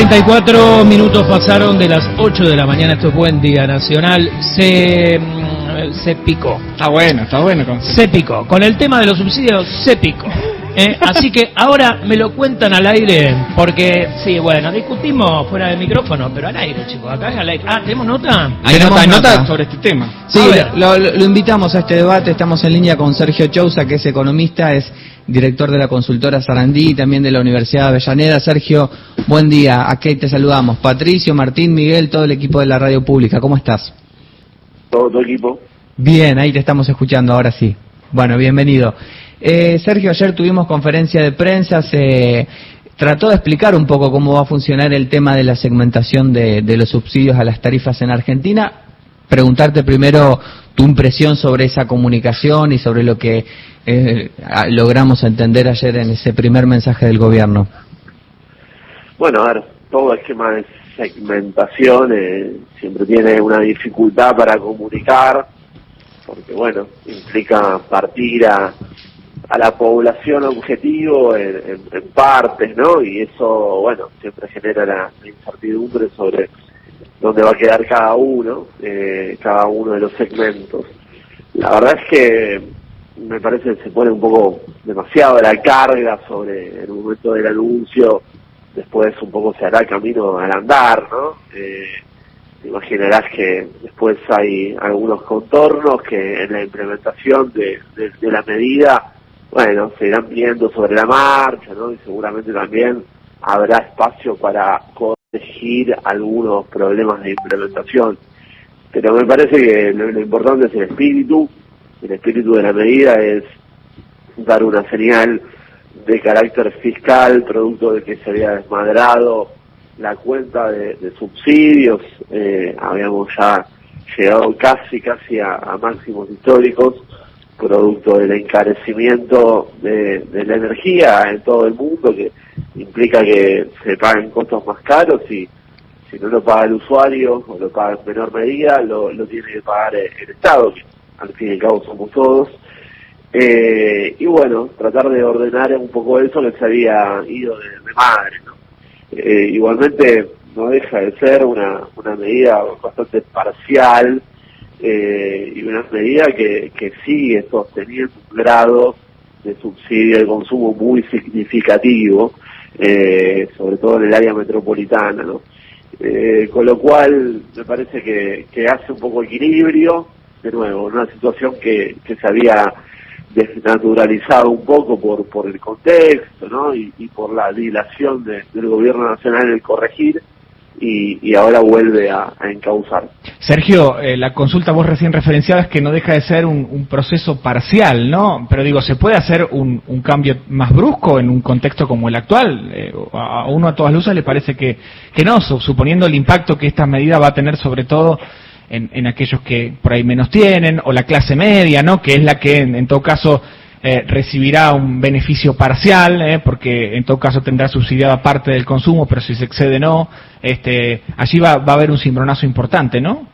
34 minutos pasaron de las 8 de la mañana. Esto es Buen Día Nacional. Se picó. Está bueno. Se picó. Con el tema de los subsidios, se picó. Así que ahora me lo cuentan al aire, porque, sí, bueno, discutimos fuera del micrófono, pero al aire, chicos, acá es al aire. Ah, ¿tenemos nota? Hay nota sobre este tema. Sí, lo invitamos a este debate. Estamos en línea con Sergio Chousa, que es economista, es director de la consultora Sarandí y también de la Universidad de Avellaneda. Sergio, buen día. Aquí te saludamos. Patricio, Martín, Miguel, todo el equipo de la radio pública. ¿Cómo estás? Todo tu equipo. Bien, ahí te estamos escuchando, ahora sí. Bueno, bienvenido. Sergio, ayer tuvimos conferencia de prensa, se trató de explicar un poco cómo va a funcionar el tema de la segmentación de los subsidios a las tarifas en Argentina. Preguntarte primero tu impresión sobre esa comunicación y sobre lo que logramos entender ayer en ese primer mensaje del gobierno. Bueno, a ver, todo esquema de segmentación siempre tiene una dificultad para comunicar, porque bueno, implica partir a la población objetivo en partes, ¿no? Y eso, bueno, siempre genera la incertidumbre sobre dónde va a quedar cada uno de los segmentos. La verdad es que me parece que se pone un poco demasiado la carga sobre el momento del anuncio, después un poco se hará camino al andar, ¿no? Te imaginarás que después hay algunos contornos que en la implementación de la medida, bueno, se irán viendo sobre la marcha, ¿no? Y seguramente también habrá espacio para corregir algunos problemas de implementación. Pero me parece que lo importante es el espíritu de la medida es dar una señal de carácter fiscal, producto de que se había desmadrado la cuenta de subsidios, habíamos ya llegado casi a máximos históricos, producto del encarecimiento de la energía en todo el mundo, que implica que se paguen costos más caros y si no lo paga el usuario o lo paga en menor medida, lo tiene que pagar el Estado, que al fin y al cabo somos todos. Y bueno, tratar de ordenar un poco eso que se había ido de madre, ¿no? Igualmente no deja de ser una medida bastante parcial, y una medida que sigue sosteniendo un grado de subsidio al consumo muy significativo, sobre todo en el área metropolitana, ¿no? Con lo cual me parece que hace un poco equilibrio, de nuevo, una situación que se había desnaturalizado un poco por el contexto, ¿no? Y por la dilación del gobierno nacional en el corregir, y ahora vuelve a encauzar. Sergio, la consulta vos recién referenciabas que no deja de ser un proceso parcial, ¿no? Pero digo, ¿se puede hacer un cambio más brusco en un contexto como el actual? A uno a todas luces le parece que no, suponiendo el impacto que esta medida va a tener sobre todo en aquellos que por ahí menos tienen, o la clase media, ¿no? Que es la que en todo caso recibirá un beneficio parcial, porque en todo caso tendrá subsidiada parte del consumo, pero si se excede no, allí va a haber un cimbronazo importante, ¿no?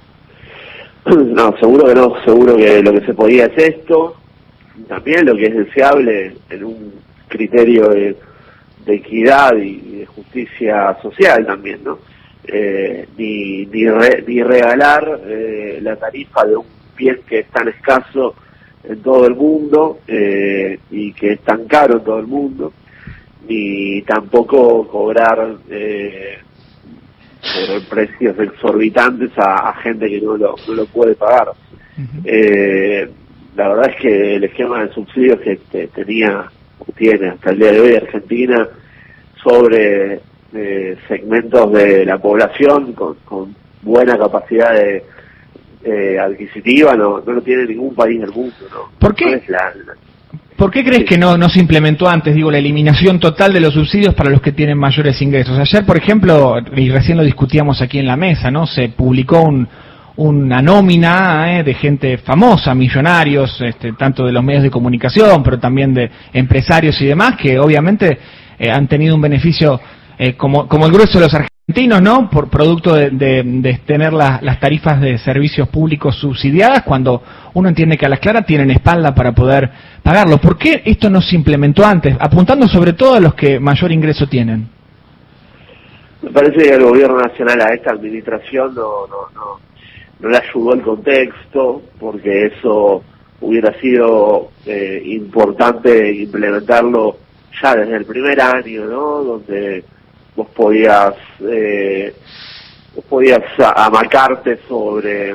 No, seguro que no, seguro que lo que se podía es esto, también lo que es deseable en un criterio de equidad y de justicia social también, ¿no? Ni regalar la tarifa de un bien que es tan escaso en todo el mundo, y que es tan caro en todo el mundo, ni tampoco cobrar por precios exorbitantes a gente que no lo puede pagar. La verdad es que el esquema de subsidios que tiene hasta el día de hoy Argentina sobre segmentos de la población con buena capacidad adquisitiva no lo tiene ningún país del mundo, ¿no? ¿Por qué? ¿Por qué crees que no se implementó antes, la eliminación total de los subsidios para los que tienen mayores ingresos? Ayer, por ejemplo, y recién lo discutíamos aquí en la mesa, ¿no? Se publicó una nómina de gente famosa, millonarios, tanto de los medios de comunicación, pero también de empresarios y demás, que obviamente han tenido un beneficio como el grueso de los argentinos, ¿no? Por producto de tener las tarifas de servicios públicos subsidiadas, cuando uno entiende que a las claras tienen espalda para poder pagarlo. ¿Por qué esto no se implementó antes? Apuntando sobre todo a los que mayor ingreso tienen. Me parece que el gobierno nacional a esta administración no le ayudó el contexto, porque eso hubiera sido importante implementarlo ya desde el primer año, ¿no? Donde vos podías amacarte sobre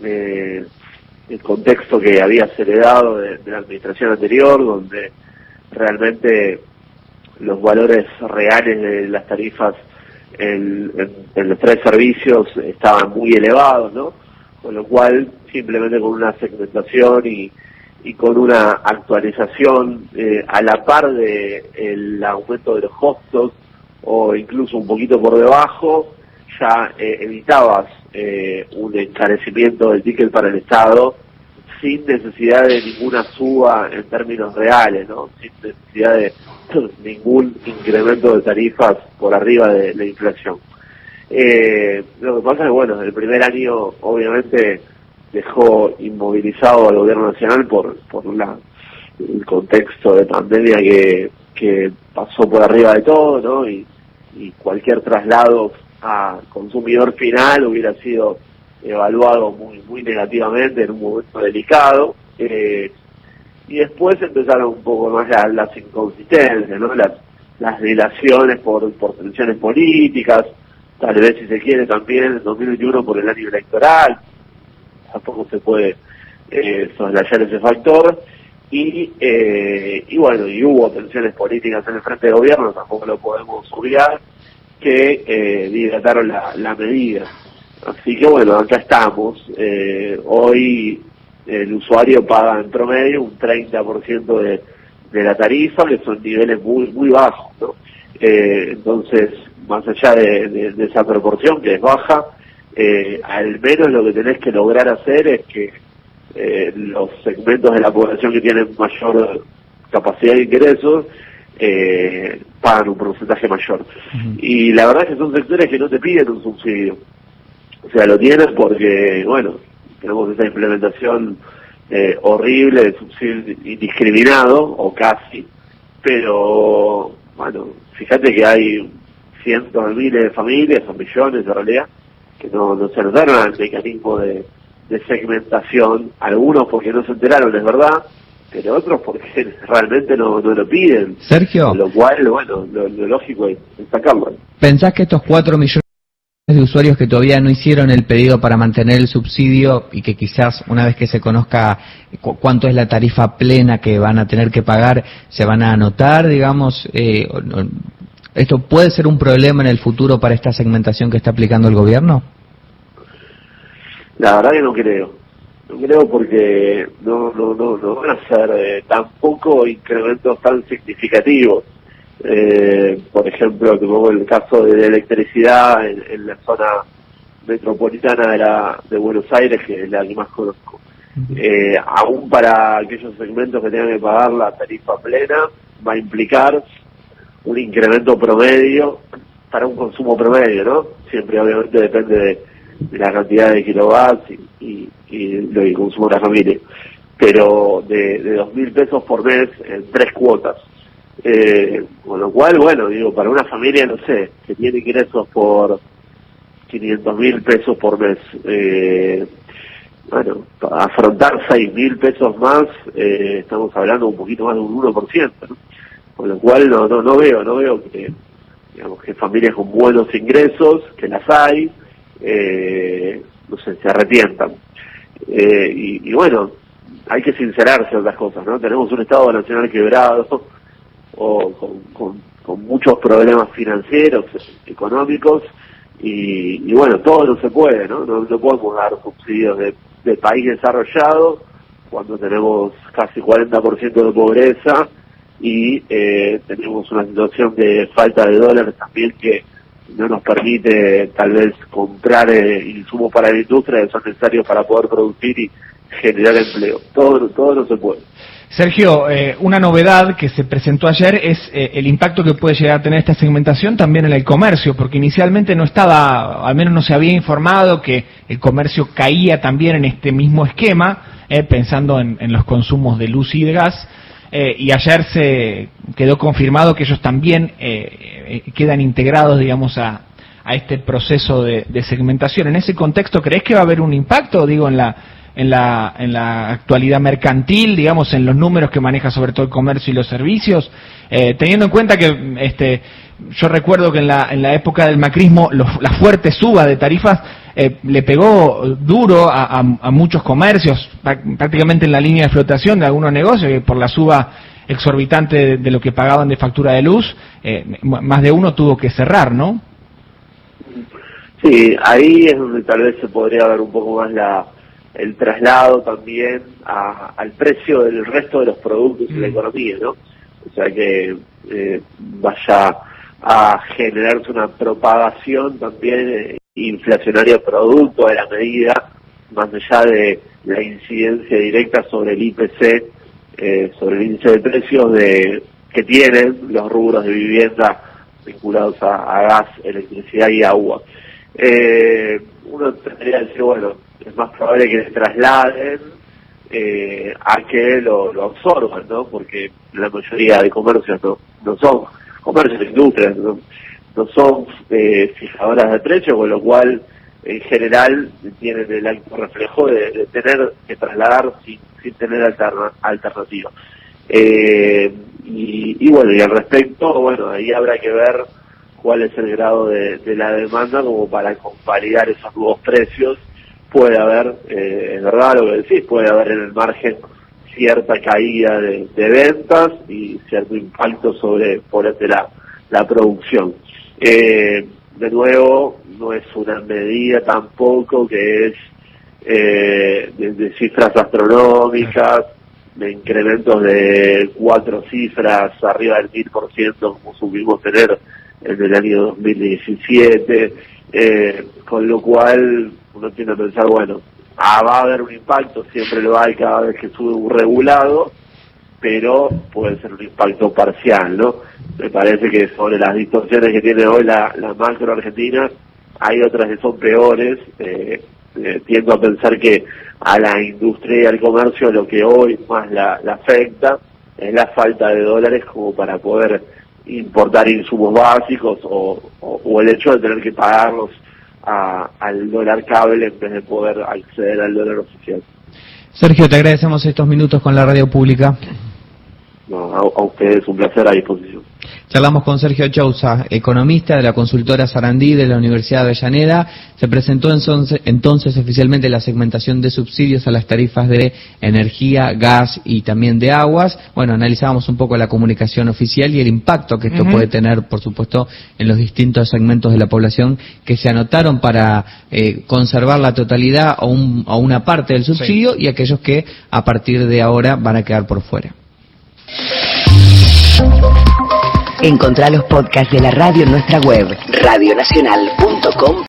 el contexto que habías heredado de la administración anterior, donde realmente los valores reales de las tarifas en los 3 servicios estaban muy elevados, ¿no? Con lo cual, simplemente con una segmentación y con una actualización a la par de el aumento de los costos, o incluso un poquito por debajo, ya evitabas un encarecimiento del ticket para el Estado sin necesidad de ninguna suba en términos reales, ¿no? Sin necesidad de ningún incremento de tarifas por arriba de la inflación. Lo que pasa es que, bueno, el primer año obviamente dejó inmovilizado al gobierno nacional por el contexto de pandemia que pasó por arriba de todo, ¿no? Y cualquier traslado a consumidor final hubiera sido evaluado muy negativamente en un momento delicado. Y después empezaron un poco más las inconsistencias, ¿no? Las dilaciones por tensiones políticas, tal vez, si se quiere, también en 2021 por el año electoral. Tampoco se puede soslayar ese factor. Y bueno, y hubo tensiones políticas en el frente de gobierno, tampoco lo podemos obviar, que dilataron la medida. Así que bueno, acá estamos. Hoy el usuario paga en promedio un 30% de la tarifa, que son niveles muy bajos, ¿no? Entonces, más allá de esa proporción, que es baja, al menos lo que tenés que lograr hacer es que los segmentos de la población que tienen mayor capacidad de ingresos pagan un porcentaje mayor. Y la verdad es que son sectores que no te piden un subsidio. O sea, lo tienen porque, bueno, tenemos esa implementación horrible de subsidio indiscriminado, o casi, pero, bueno, fíjate que hay cientos de miles de familias, o millones en realidad, que no se anotaron al mecanismo de segmentación, algunos porque no se enteraron, es verdad, pero otros porque realmente no lo piden. Sergio, lo cual, bueno, lo lógico es sacarlo. ¿Pensás que estos 4 millones de usuarios que todavía no hicieron el pedido para mantener el subsidio, y que quizás una vez que se conozca cuánto es la tarifa plena que van a tener que pagar, se van a anotar, digamos? ¿Esto puede ser un problema en el futuro para esta segmentación que está aplicando el gobierno? La verdad que no creo. No creo porque no van a ser tampoco incrementos tan significativos. Por ejemplo, te pongo el caso de la electricidad en la zona metropolitana de Buenos Aires, que es la que más conozco. Aún para aquellos segmentos que tengan que pagar la tarifa plena, va a implicar un incremento promedio para un consumo promedio, ¿no? Siempre obviamente depende de la cantidad de kilowatts y lo que consume la familia, pero de 2.000 pesos por mes en 3 cuotas. Con lo cual, bueno, digo, para una familia, no sé, que tiene ingresos por 500.000 pesos por mes, bueno, para afrontar 6.000 pesos más, estamos hablando un poquito más de un 1%, ¿no? Con lo cual no veo que, digamos, que familias con buenos ingresos, que las hay, no sé, se arrepientan. Y bueno, hay que sincerarse en las cosas, ¿no? Tenemos un Estado nacional quebrado, o con muchos problemas financieros, económicos, y bueno, todo no se puede, ¿no? No podemos dar subsidios de país desarrollado cuando tenemos casi 40% de pobreza y tenemos una situación de falta de dólares también que no nos permite tal vez comprar insumos para la industria que son necesarios para poder producir y generar empleo. Todo no se puede. Sergio, una novedad que se presentó ayer es el impacto que puede llegar a tener esta segmentación también en el comercio, porque inicialmente no estaba, al menos no se había informado que el comercio caía también en este mismo esquema, pensando en los consumos de luz y de gas, y ayer se quedó confirmado que ellos también quedan integrados, digamos, a a este proceso de segmentación. En ese contexto, ¿crees que va a haber un impacto, digo, en la actualidad mercantil, digamos, en los números que maneja sobre todo el comercio y los servicios, teniendo en cuenta que yo recuerdo que en la época del macrismo la fuerte suba de tarifas le pegó duro a muchos comercios, prácticamente en la línea de flotación de algunos negocios, que por la suba exorbitante de lo que pagaban de factura de luz, más de uno tuvo que cerrar, ¿no? Sí, ahí es donde tal vez se podría ver un poco más el traslado también al precio del resto de los productos de la economía, ¿no? O sea que vaya a generarse una propagación también inflacionaria producto de la medida, más allá de la incidencia directa sobre el IPC, sobre el índice de precios que tienen los rubros de vivienda vinculados a gas, electricidad y agua. Uno tendría que decir, bueno, es más probable que se trasladen a que lo absorban, ¿no? Porque la mayoría de comercios no son comercios de industrias, no son fijadoras de precios, con lo cual en general tienen el alto reflejo de tener que trasladar sin tener alternativa. Y bueno, y al respecto, bueno, ahí habrá que ver cuál es el grado de la demanda como para convalidar esos nuevos precios. Puede haber, es verdad lo que decís, puede haber en el margen cierta caída de ventas y cierto impacto sobre, por ende, la producción. De nuevo, no es una medida tampoco que es de cifras astronómicas, de incrementos de 4 cifras arriba del 1000%, como supimos tener en el año 2017, con lo cual uno tiende a pensar, bueno, va a haber un impacto, siempre lo hay cada vez que sube un regulado, pero puede ser un impacto parcial, ¿no? Me parece que sobre las distorsiones que tiene hoy la macro argentina, hay otras que son peores. Tiendo a pensar que a la industria y al comercio lo que hoy más la afecta es la falta de dólares como para poder importar insumos básicos o el hecho de tener que pagarlos al dólar cable en vez de poder acceder al dólar oficial. Sergio, te agradecemos estos minutos con la radio pública. No, a ustedes un placer, a disposición. Charlamos con Sergio Chousa, economista de la consultora Sarandí de la Universidad de Avellaneda. Se presentó entonces oficialmente la segmentación de subsidios a las tarifas de energía, gas y también de aguas. Bueno, analizábamos un poco la comunicación oficial y el impacto que esto puede tener, por supuesto, en los distintos segmentos de la población que se anotaron para conservar la totalidad o una parte del subsidio, y aquellos que a partir de ahora van a quedar por fuera. Encontrá los podcasts de la radio en nuestra web, radionacional.com.